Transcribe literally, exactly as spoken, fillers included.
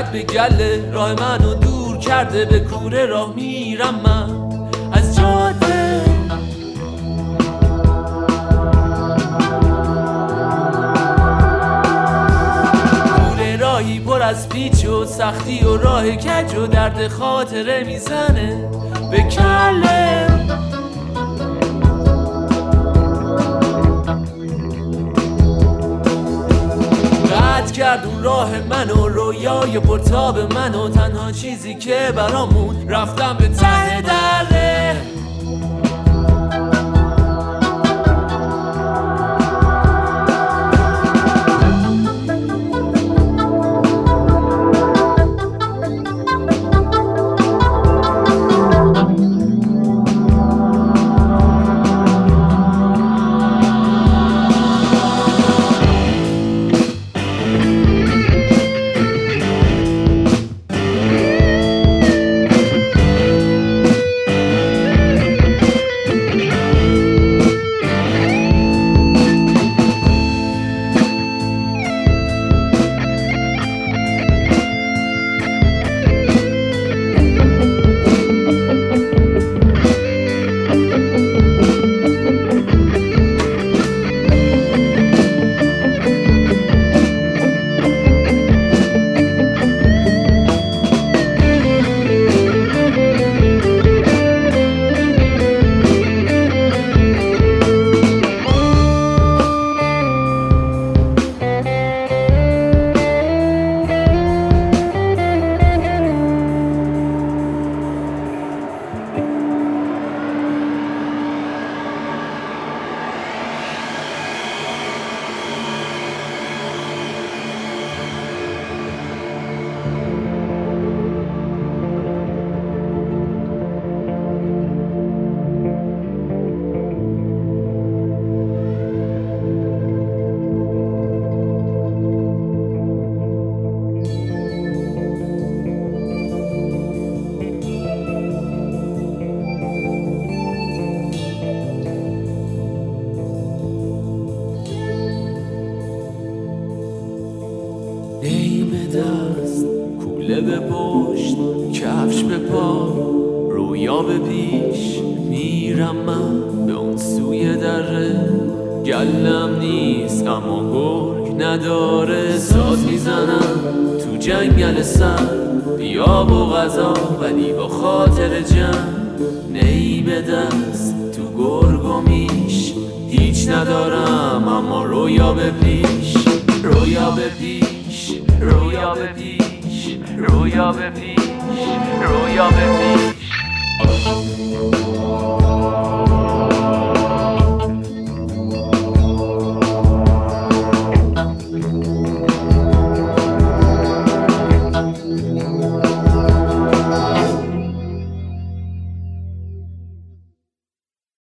کرد به گله، راه منو دور کرده، به کوره راه میرم من از جاده. کوره راهی پر از پیچ و سختی و راه کج و درد خاطره میزنه به کله. قطع کرد اون راه منو، رویای پرتاب منو، تنها چیزی که برامون رفتم به ته دره. نیم دست، کوله به پشت، کفش به پا، رویا به پیش، میرم من به اون سوی دره. گلم نیست اما گرگ نداره، ساز میزنم تو جنگل سر، بیاب و غذا ولی با خاطر جمع. نی به دست تو گرگ و میش، هیچ ندارم اما رویا به پیش، رویا به پیش، رویا به پیش، رویا به پیش، رویا به پیش.